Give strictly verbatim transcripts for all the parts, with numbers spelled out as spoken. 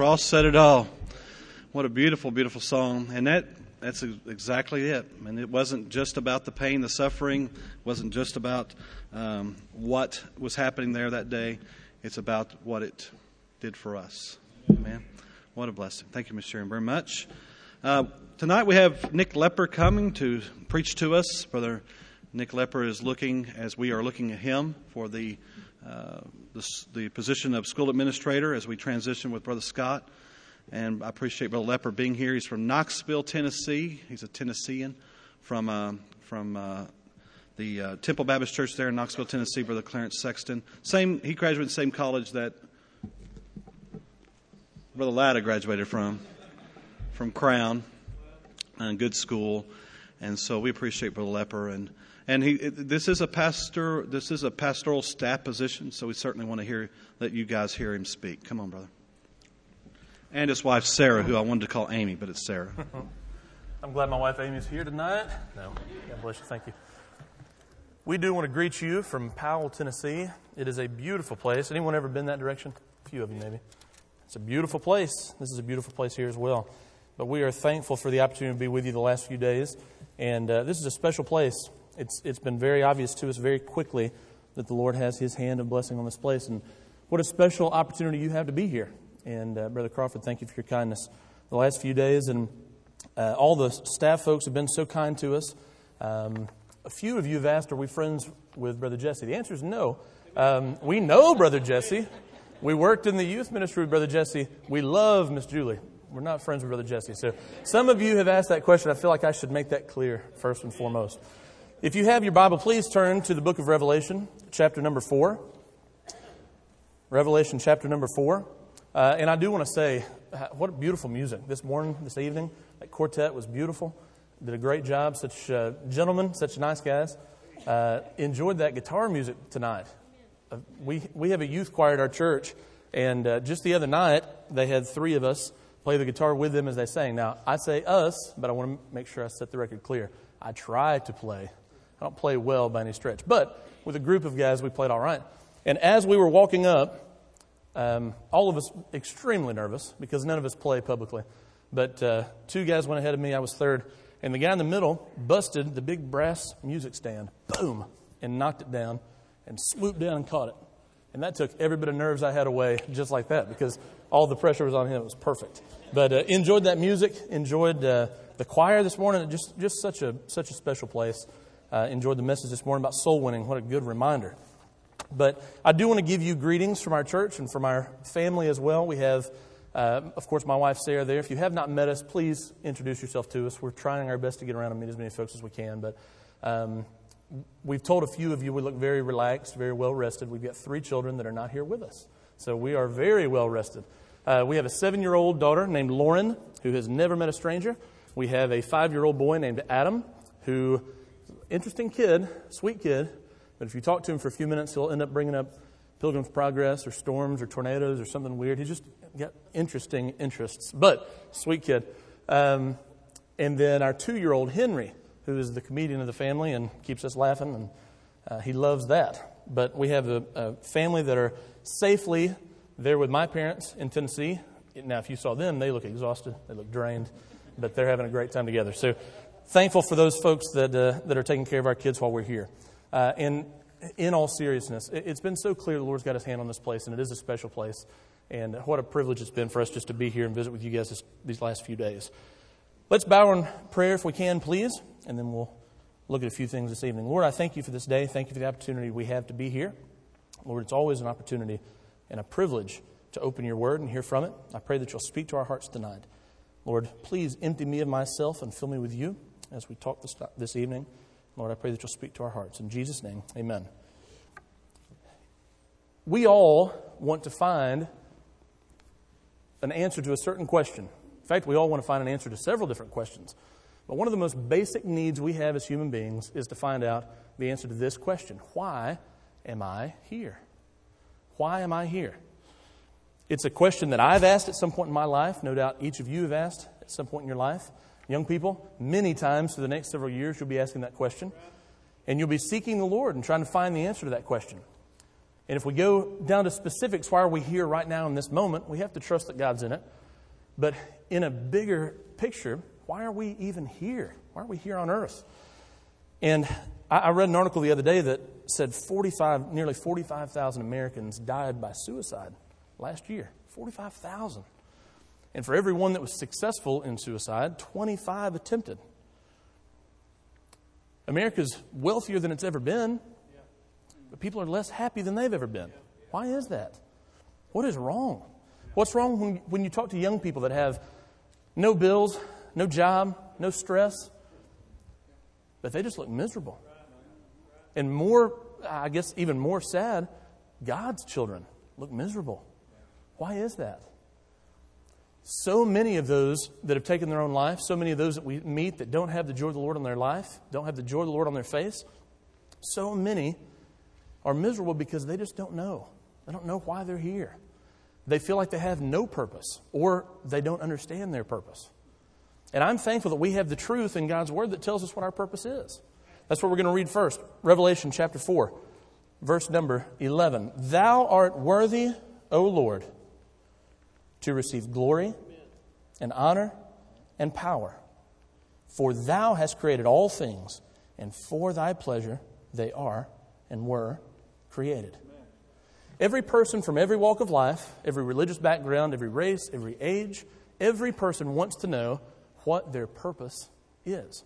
cross said it all. What a beautiful, beautiful song. And that that's exactly it. And it wasn't just about the pain, the suffering. It wasn't just about um, what was happening there that day. It's about what it did for us. Amen. What a blessing. Thank you, Miz Sharon, very much. Uh, tonight we have Nick Lepper coming to preach to us. Brother Nick Lepper is looking, as we are looking at him, for the, uh, the, the position of school administrator as we transition with Brother Scott. And I appreciate Brother Lepper being here. He's from Knoxville, Tennessee. He's a Tennessean from uh, from uh, the uh, Temple Baptist Church there in Knoxville, Tennessee. Brother Clarence Sexton. Same. He graduated the same college that Brother Latta graduated from, from Crown, a good school. And so we appreciate Brother Lepper. And and he this is a pastor. This is a pastoral staff position. So we certainly want to hear let you guys hear him speak. Come on, brother. And his wife, Sarah, who I wanted to call Amy, but it's Sarah. I'm glad my wife, Amy, is here tonight. No, God bless you. Thank you. We do want to greet you from Powell, Tennessee. It is a beautiful place. Anyone ever been that direction? A few of you, maybe. It's a beautiful place. This is a beautiful place here as well. But we are thankful for the opportunity to be with you the last few days. And uh, this is a special place. It's It's been very obvious to us very quickly that the Lord has His hand of blessing on this place. And what a special opportunity you have to be here. And uh, Brother Crawford, thank you for your kindness the last few days. And uh, all the staff folks have been so kind to us. Um, a few of you have asked, are we friends with Brother Jesse? The answer is no. Um, we know Brother Jesse. We worked in the youth ministry with Brother Jesse. We love Miss Julie. We're not friends with Brother Jesse. So some of you have asked that question. I feel like I should make that clear first and foremost. If you have your Bible, please turn to the book of Revelation, chapter number four. Revelation, chapter number four. Uh, and I do want to say, what beautiful music. This morning, this evening, that quartet was beautiful. Did a great job. Such uh, gentlemen, such nice guys. Uh, enjoyed that guitar music tonight. Uh, we we have a youth choir at our church, and uh, just the other night, they had three of us play the guitar with them as they sang. Now, I say us, but I want to make sure I set the record clear. I try to play. I don't play well by any stretch. But with a group of guys, we played all right. And as we were walking up, Um, all of us extremely nervous because none of us play publicly. But uh, two guys went ahead of me. I was third. And the guy in the middle busted the big brass music stand. Boom. And knocked it down and swooped down and caught it. And that took every bit of nerves I had away just like that because all the pressure was on him. It was perfect. But uh, enjoyed that music. Enjoyed uh, the choir this morning. Just just such a such a special place. Uh, enjoyed the message this morning about soul winning. What a good reminder. But I do want to give you greetings from our church and from our family as well. We have, uh, of course, my wife, Sarah, there. If you have not met us, please introduce yourself to us. We're trying our best to get around and meet as many folks as we can. But um, we've told a few of you we look very relaxed, very well rested. We've got three children that are not here with us. So we are very well rested. Uh, we have a seven-year-old daughter named Lauren who has never met a stranger. We have a five-year-old boy named Adam who, interesting kid, sweet kid. But if you talk to him for a few minutes, he'll end up bringing up Pilgrim's Progress or storms or tornadoes or something weird. He's just got interesting interests. But, sweet kid. Um, and then our two-year-old Henry, who is the comedian of the family and keeps us laughing, and uh, he loves that. But we have a, a family that are safely there with my parents in Tennessee. Now, if you saw them, they look exhausted. They look drained. But they're having a great time together. So, thankful for those folks that uh, that are taking care of our kids while we're here. Uh, and in all seriousness, it's been so clear the Lord's got His hand on this place, and it is a special place. And what a privilege it's been for us just to be here and visit with you guys this, these last few days. Let's bow in prayer if we can, please, and then we'll look at a few things this evening. Lord, I thank you for this day. Thank you for the opportunity we have to be here. Lord, it's always an opportunity and a privilege to open your word and hear from it. I pray that you'll speak to our hearts tonight. Lord, please empty me of myself and fill me with you as we talk this, this evening. Lord, I pray that you'll speak to our hearts. In Jesus' name, amen. We all want to find an answer to a certain question. In fact, we all want to find an answer to several different questions. But one of the most basic needs we have as human beings is to find out the answer to this question. Why am I here? Why am I here? It's a question that I've asked at some point in my life. No doubt each of you have asked at some point in your life. Young people, many times for the next several years, you'll be asking that question. And you'll be seeking the Lord and trying to find the answer to that question. And if we go down to specifics, why are we here right now in this moment? We have to trust that God's in it. But in a bigger picture, why are we even here? Why are we here on earth? And I, I read an article the other day that said forty-five, nearly forty-five thousand Americans died by suicide last year. forty-five thousand. And for every one that was successful in suicide, twenty-five attempted. America's wealthier than it's ever been, but people are less happy than they've ever been. Why is that? What is wrong? What's wrong when, when you talk to young people that have no bills, no job, no stress, but they just look miserable? And more, I guess even more sad, God's children look miserable. Why is that? So many of those that have taken their own life, so many of those that we meet that don't have the joy of the Lord on their life, don't have the joy of the Lord on their face, so many are miserable because they just don't know. They don't know why they're here. They feel like they have no purpose, or they don't understand their purpose. And I'm thankful that we have the truth in God's Word that tells us what our purpose is. That's what we're going to read first. Revelation chapter four, verse number eleven. Thou art worthy, O Lord, to receive glory and honor and power. For thou hast created all things, and for thy pleasure they are and were created. Every person from every walk of life, every religious background, every race, every age, every person wants to know what their purpose is.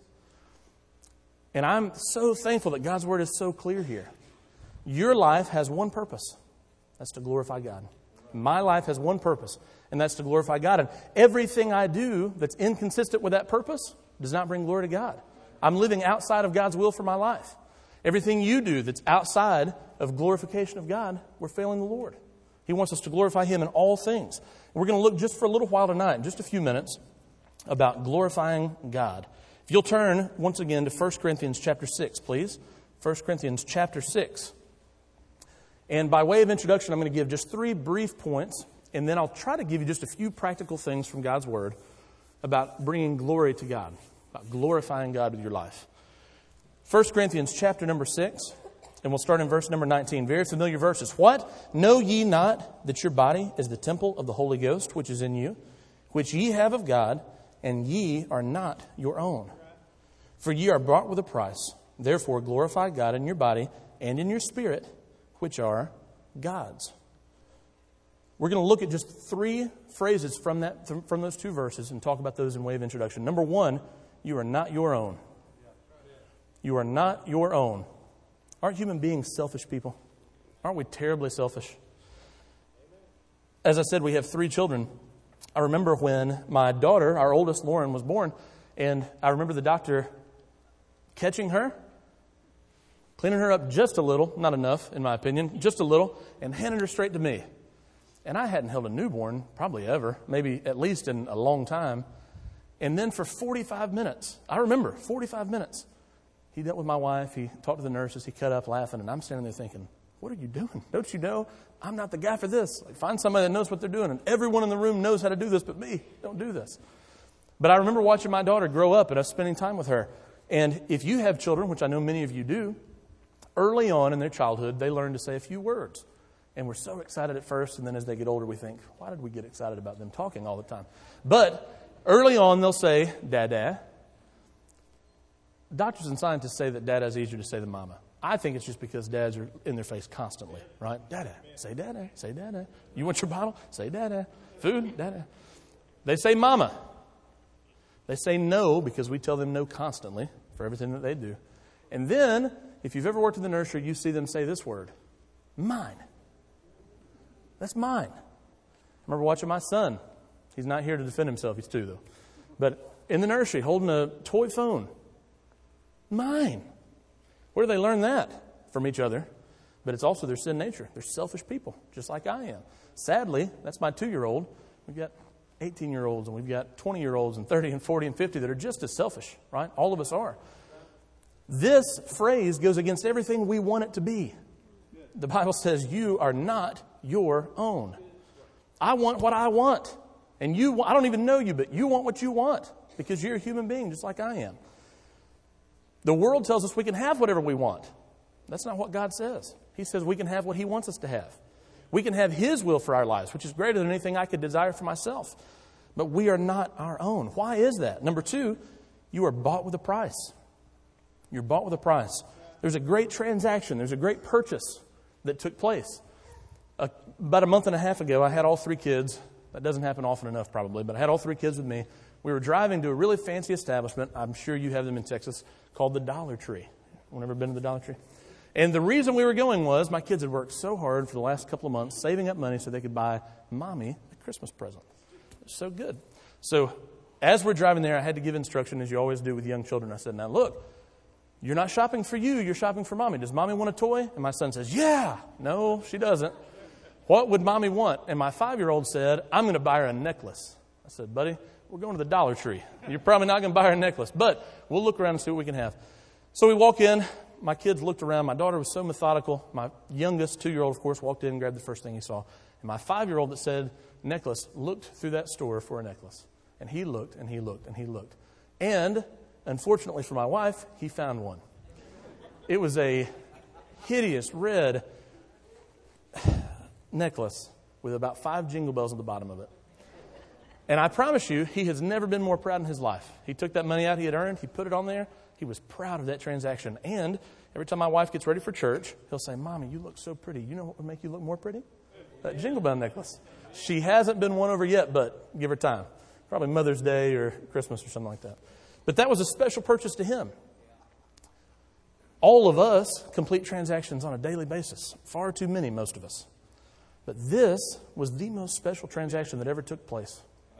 And I'm so thankful that God's Word is so clear here. Your life has one purpose. That's to glorify God. My life has one purpose, and that's to glorify God. And everything I do that's inconsistent with that purpose does not bring glory to God. I'm living outside of God's will for my life. Everything you do that's outside of glorification of God, we're failing the Lord. He wants us to glorify Him in all things. We're going to look just for a little while tonight, in just a few minutes, about glorifying God. If you'll turn once again to First Corinthians chapter six, please. First Corinthians chapter six. And by way of introduction, I'm going to give just three brief points, and then I'll try to give you just a few practical things from God's Word about bringing glory to God, about glorifying God with your life. First Corinthians chapter number six, and we'll start in verse number nineteen. Very familiar verses. What? Know ye not that your body is the temple of the Holy Ghost, which is in you, which ye have of God, and ye are not your own? For ye are bought with a price. Therefore glorify God in your body and in your spirit, which are God's. We're going to look at just three phrases from that from those two verses and talk about those in way of introduction. Number one, you are not your own. You are not your own. Aren't human beings selfish people? Aren't we terribly selfish? As I said, we have three children. I remember when my daughter, our oldest, Lauren, was born, and I remember the doctor catching her, cleaning her up just a little, not enough, in my opinion, just a little, and handing her straight to me. And I hadn't held a newborn, probably ever, maybe at least in a long time. And then for forty-five minutes, I remember, forty-five minutes, he dealt with my wife, he talked to the nurses, he cut up laughing, and I'm standing there thinking, what are you doing? Don't you know I'm not the guy for this? Like, find somebody that knows what they're doing, and everyone in the room knows how to do this but me. Don't do this. But I remember watching my daughter grow up and us spending time with her. And if you have children, which I know many of you do, early on in their childhood, they learn to say a few words. And we're so excited at first, and then as they get older, we think, why did we get excited about them talking all the time? But early on, they'll say, Dada. Doctors and scientists say that Dada is easier to say than Mama. I think it's just because dads are in their face constantly, right? Dada, say Dada, say Dada. You want your bottle? Say Dada. Food? Dada. They say Mama. They say no because we tell them no constantly for everything that they do. And then, if you've ever worked in the nursery, you see them say this word, mine. That's mine. I remember watching my son. He's not here to defend himself. He's two, though. But in the nursery, holding a toy phone. Mine. Where do they learn that? From each other. But it's also their sin nature. They're selfish people, just like I am. Sadly, that's my two-year-old. We've got eighteen-year-olds, and we've got twenty-year-olds, and thirty, and forty, and fifty that are just as selfish, right? All of us are. This phrase goes against everything we want it to be. The Bible says you are not your own. I want what I want. And you, I don't even know you, but you want what you want because you're a human being just like I am. The world tells us we can have whatever we want. That's not what God says. He says we can have what He wants us to have. We can have His will for our lives, which is greater than anything I could desire for myself. But we are not our own. Why is that? Number two, you are bought with a price. You're bought with a price. There's a great transaction. There's a great purchase that took place. Uh, about a month and a half ago, I had all three kids. That doesn't happen often enough probably, but I had all three kids with me. We were driving to a really fancy establishment. I'm sure you have them in Texas, called the Dollar Tree. Anyone ever been to the Dollar Tree? And the reason we were going was my kids had worked so hard for the last couple of months saving up money so they could buy Mommy a Christmas present. It was so good. So as we're driving there, I had to give instruction, as you always do with young children. I said, now look, you're not shopping for you, you're shopping for Mommy. Does Mommy want a toy? And my son says, yeah. No, she doesn't. What would Mommy want? And my five-year-old said, I'm going to buy her a necklace. I said, buddy, we're going to the Dollar Tree. You're probably not going to buy her a necklace, but we'll look around and see what we can have. So we walk in. My kids looked around. My daughter was so methodical. My youngest, two-year-old, of course, walked in and grabbed the first thing he saw. And my five-year-old that said necklace looked through that store for a necklace. And he looked, and he looked, and he looked. And, unfortunately for my wife, he found one. It was a hideous red necklace with about five jingle bells at the bottom of it. And I promise you, he has never been more proud in his life. He took that money out he had earned, he put it on there. He was proud of that transaction. And every time my wife gets ready for church, he'll say, Mommy, you look so pretty. You know what would make you look more pretty? That jingle bell necklace. She hasn't been won over yet, but give her time. Probably Mother's Day or Christmas or something like that. But that was a special purchase to him. All of us complete transactions on a daily basis. Far too many, most of us. But this was the most special transaction that ever took place.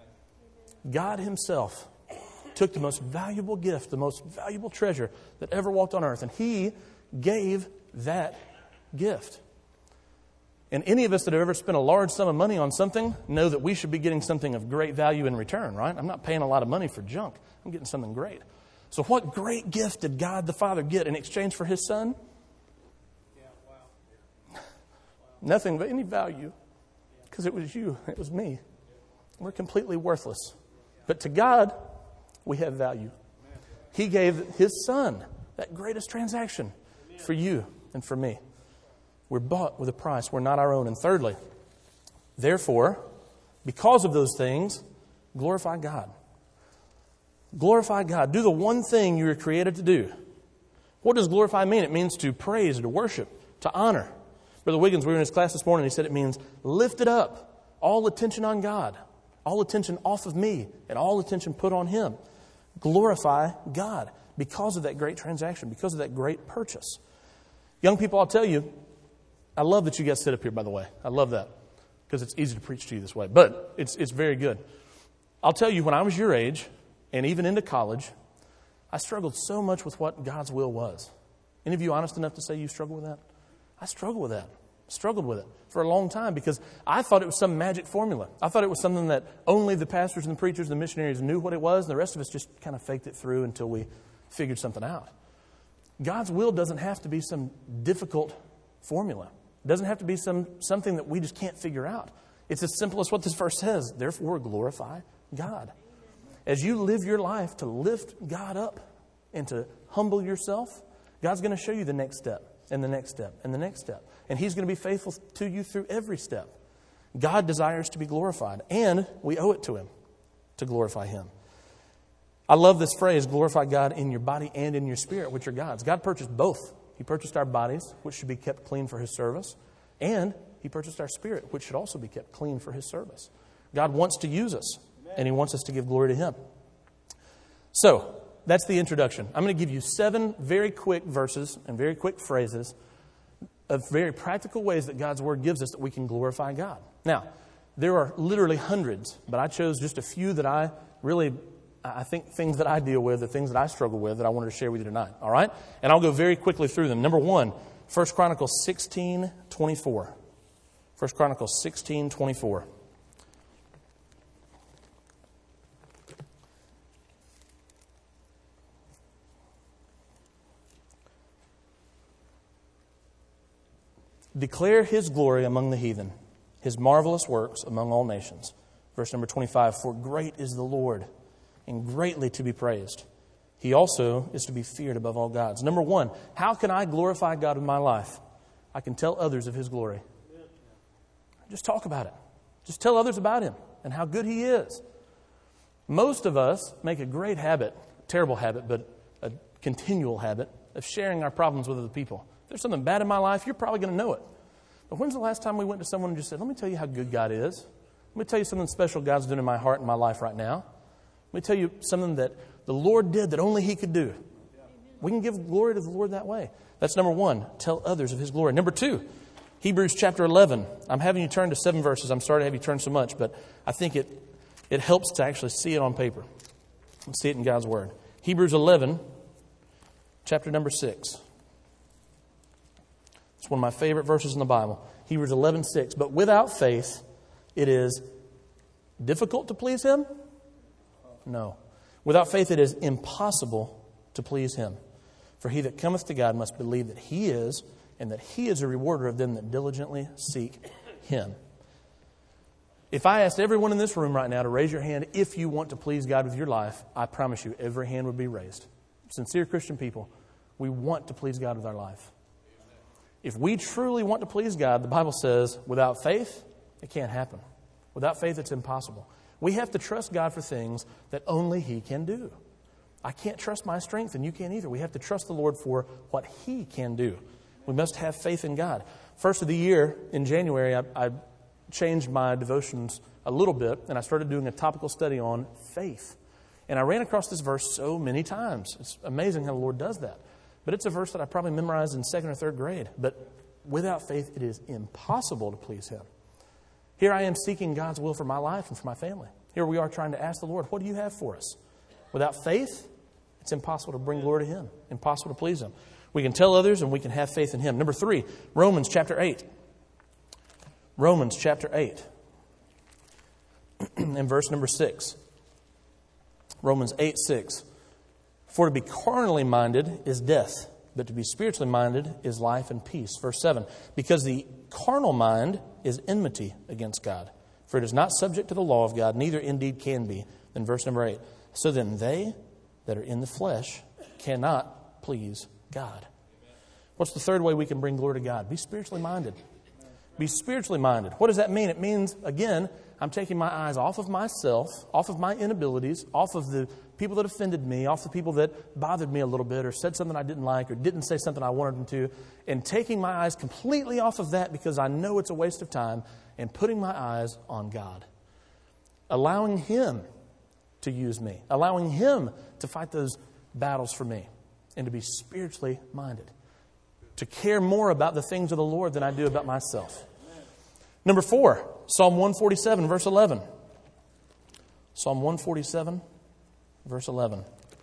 God Himself took the most valuable gift, the most valuable treasure that ever walked on earth, and He gave that gift. And any of us that have ever spent a large sum of money on something know that we should be getting something of great value in return, right? I'm not paying a lot of money for junk. I'm getting something great. So what great gift did God the Father get in exchange for His Son? Yeah, wow. Nothing of any value, because it was you, it was me. We're completely worthless. But to God, we have value. He gave His Son, that greatest transaction, for you and for me. We're bought with a price. We're not our own. And thirdly, therefore, because of those things, glorify God. Glorify God. Do the one thing you were created to do. What does glorify mean? It means to praise, to worship, to honor. Brother Wiggins, we were in his class this morning, he said it means lift it up. All attention on God. All attention off of me. And all attention put on Him. Glorify God because of that great transaction, because of that great purchase. Young people, I'll tell you, I love that you guys sit up here, by the way. I love that because it's easy to preach to you this way, but it's it's very good. I'll tell you, when I was your age and even into college, I struggled so much with what God's will was. Any of you honest enough to say you struggle with that? I struggled with that. Struggled with it for a long time because I thought it was some magic formula. I thought it was something that only the pastors and the preachers and the missionaries knew what it was, and the rest of us just kind of faked it through until we figured something out. God's will doesn't have to be some difficult formula. It doesn't have to be some something that we just can't figure out. It's as simple as what this verse says. Therefore, glorify God. As you live your life to lift God up and to humble yourself, God's going to show you the next step and the next step and the next step. And He's going to be faithful to you through every step. God desires to be glorified, and we owe it to Him to glorify Him. I love this phrase, glorify God in your body and in your spirit, which are God's. God purchased both. He purchased our bodies, which should be kept clean for His service, and He purchased our spirit, which should also be kept clean for His service. God wants to use us, and He wants us to give glory to Him. So, that's the introduction. I'm going to give you seven very quick verses and very quick phrases of very practical ways that God's Word gives us that we can glorify God. Now, there are literally hundreds, but I chose just a few that I really, I think things that I deal with, the things that I struggle with that I wanted to share with you tonight. All right? And I'll go very quickly through them. Number one, First Chronicles sixteen twenty-four. First Chronicles sixteen twenty-four. Declare His glory among the heathen, His marvelous works among all nations. Verse number twenty-five, for great is the Lord, and greatly to be praised. He also is to be feared above all gods. Number one, how can I glorify God in my life? I can tell others of His glory. Just talk about it. Just tell others about Him and how good He is. Most of us make a great habit, terrible habit, but a continual habit of sharing our problems with other people. If there's something bad in my life, you're probably going to know it. But when's the last time we went to someone and just said, let me tell you how good God is. Let me tell you something special God's doing in my heart and my life right now. Let me tell you something that the Lord did that only He could do. We can give glory to the Lord that way. That's number one, tell others of His glory. Number two, Hebrews chapter eleven. I'm having you turn to seven verses. I'm sorry to have you turn so much, but I think it, it helps to actually see it on paper and see it in God's Word. Hebrews eleven, chapter number six. It's one of my favorite verses in the Bible. Hebrews eleven six. But without faith, it is difficult to please Him? No. Without faith, it is impossible to please Him. For he that cometh to God must believe that He is, and that He is a rewarder of them that diligently seek Him. If I asked everyone in this room right now to raise your hand if you want to please God with your life, I promise you every hand would be raised. Sincere Christian people, we want to please God with our life. If we truly want to please God, the Bible says, without faith, it can't happen. Without faith, it's impossible. We have to trust God for things that only He can do. I can't trust my strength, and you can't either. We have to trust the Lord for what He can do. We must have faith in God. First of the year, in January, I, I changed my devotions a little bit, and I started doing a topical study on faith. And I ran across this verse so many times. It's amazing how the Lord does that. But it's a verse that I probably memorized in second or third grade. But without faith, it is impossible to please Him. Here I am seeking God's will for my life and for my family. Here we are trying to ask the Lord, what do you have for us? Without faith, it's impossible to bring glory to Him. Impossible to please Him. We can tell others and we can have faith in Him. Number three, Romans chapter eight. Romans chapter eight. And verse number six. Romans eight six. For to be carnally minded is death, but to be spiritually minded is life and peace. Verse seven. Because the carnal mind is enmity against God. For it is not subject to the law of God, neither indeed can be. Then verse number eight. So then they that are in the flesh cannot please God. What's the third way we can bring glory to God? Be spiritually minded. Be spiritually minded. What does that mean? It means, again, I'm taking my eyes off of myself, off of my inabilities, off of the people that offended me, off the people that bothered me a little bit or said something I didn't like or didn't say something I wanted them to, and taking my eyes completely off of that because I know it's a waste of time, and putting my eyes on God. Allowing Him to use me. Allowing Him to fight those battles for me. And to be spiritually minded. To care more about the things of the Lord than I do about myself. Number four, Psalm one forty-seven, verse eleven. Psalm one forty-seven, verse eleven.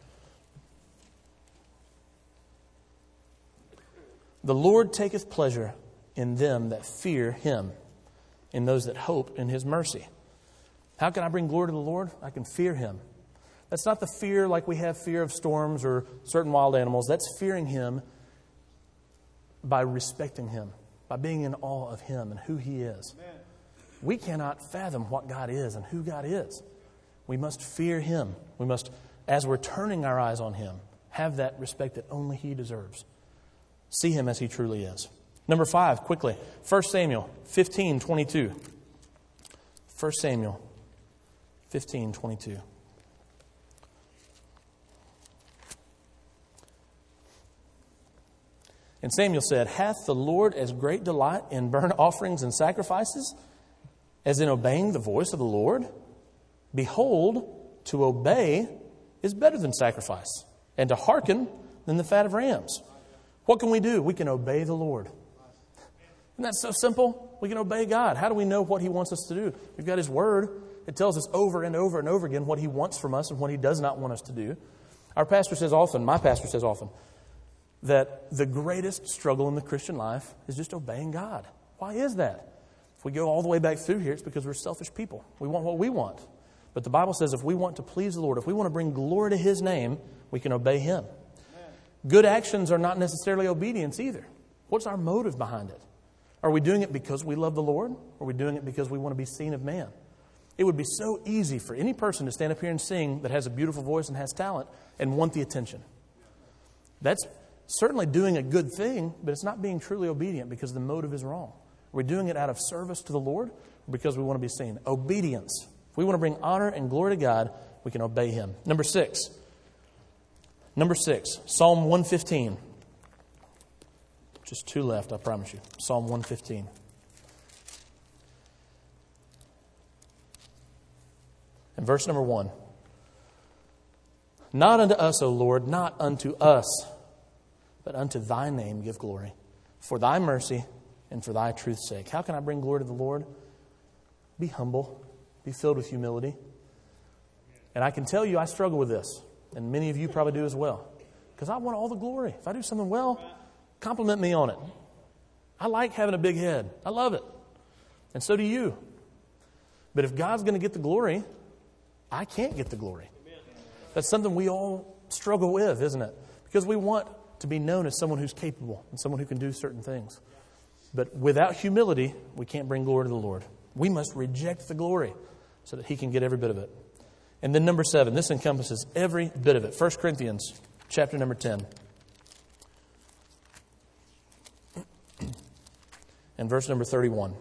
The Lord taketh pleasure in them that fear Him, in those that hope in His mercy. How can I bring glory to the Lord? I can fear Him. That's not the fear like we have fear of storms or certain wild animals. That's fearing Him by respecting Him, by being in awe of Him and who He is. Amen. We cannot fathom what God is and who God is. We must fear Him. We must, as we're turning our eyes on Him, have that respect that only He deserves. See Him as He truly is. Number five, quickly, First Samuel fifteen twenty-two. First Samuel fifteen twenty-two. And Samuel said, hath the Lord as great delight in burnt offerings and sacrifices as in obeying the voice of the Lord? Behold, to obey is better than sacrifice, and to hearken than the fat of rams. What can we do? We can obey the Lord. Isn't that so simple? We can obey God. How do we know what He wants us to do? We've got His Word. It tells us over and over and over again what He wants from us and what He does not want us to do. Our pastor says often, my pastor says often, that the greatest struggle in the Christian life is just obeying God. Why is that? If we go all the way back through here, it's because we're selfish people. We want what we want. But the Bible says if we want to please the Lord, if we want to bring glory to His name, we can obey Him. Amen. Good actions are not necessarily obedience either. What's our motive behind it? Are we doing it because we love the Lord? Or are we doing it because we want to be seen of man? It would be so easy for any person to stand up here and sing that has a beautiful voice and has talent and want the attention. That's certainly doing a good thing, but it's not being truly obedient because the motive is wrong. Are we doing it out of service to the Lord or because we want to be seen? Obedience. If we want to bring honor and glory to God, we can obey Him. Number six. Number six, Psalm one fifteen. Just two left, I promise you. Psalm one fifteen. And verse number one. Not unto us, O Lord, not unto us, but unto Thy name give glory, for Thy mercy and for Thy truth's sake. How can I bring glory to the Lord? Be humble. Be filled with humility. And I can tell you I struggle with this. And many of you probably do as well. Because I want all the glory. If I do something well, compliment me on it. I like having a big head. I love it. And so do you. But if God's going to get the glory, I can't get the glory. That's something we all struggle with, isn't it? Because we want to be known as someone who's capable and someone who can do certain things. But without humility, we can't bring glory to the Lord. We must reject the glory so that He can get every bit of it. And then number seven, this encompasses every bit of it. First Corinthians chapter number ten. And verse number thirty-one.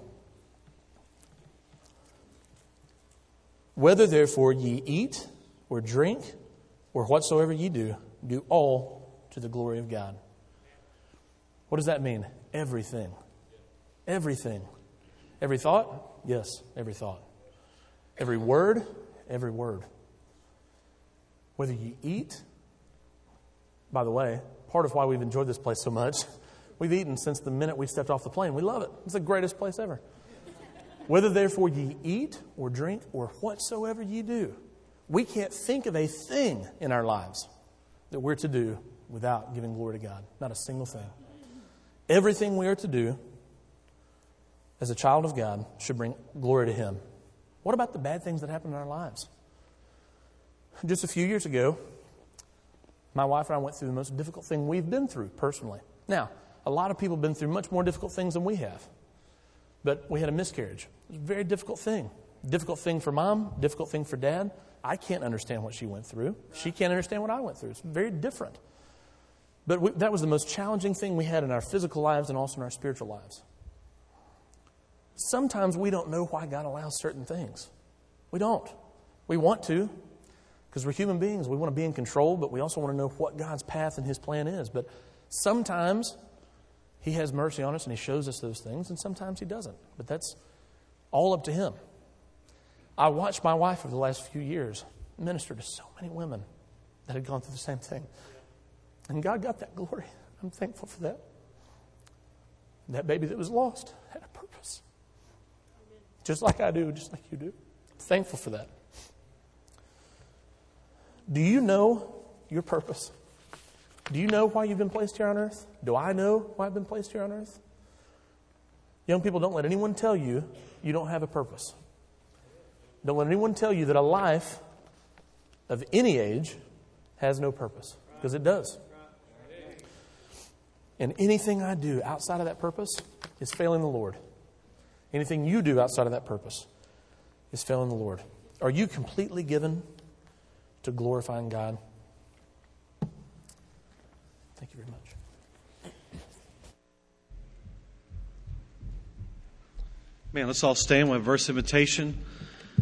Whether therefore ye eat or drink or whatsoever ye do, do all to the glory of God. What does that mean? Everything. Everything. Every thought? Yes, every thought. Every word? Every word. Whether you eat, by the way, part of why we've enjoyed this place so much, we've eaten since the minute we stepped off the plane. We love it. It's the greatest place ever. Whether therefore ye eat or drink or whatsoever ye do, we can't think of a thing in our lives that we're to do without giving glory to God. Not a single thing. Everything we are to do as a child of God should bring glory to Him. What about the bad things that happen in our lives? Just a few years ago, my wife and I went through the most difficult thing we've been through personally. Now, a lot of people have been through much more difficult things than we have. But we had a miscarriage. It was a very difficult thing. Difficult thing for Mom, difficult thing for Dad. I can't understand what she went through. She can't understand what I went through. It's very different. But we, that was the most challenging thing we had in our physical lives and also in our spiritual lives. Sometimes we don't know why God allows certain things. We don't. We want to, because we're human beings. We want to be in control, but we also want to know what God's path and His plan is. But sometimes He has mercy on us and He shows us those things, and sometimes He doesn't. But that's all up to Him. I watched my wife over the last few years minister to so many women that had gone through the same thing. And God got that glory. I'm thankful for that. That baby that was lost had a purpose. Just like I do, just like you do. I'm thankful for that. Do you know your purpose? Do you know why you've been placed here on earth? Do I know why I've been placed here on earth? Young people, don't let anyone tell you you don't have a purpose. Don't let anyone tell you that a life of any age has no purpose, because it does. And anything I do outside of that purpose is failing the Lord. Anything you do outside of that purpose is failing the Lord. Are you completely given to glorifying God? Thank you very much. Man, let's all stand with a verse of invitation.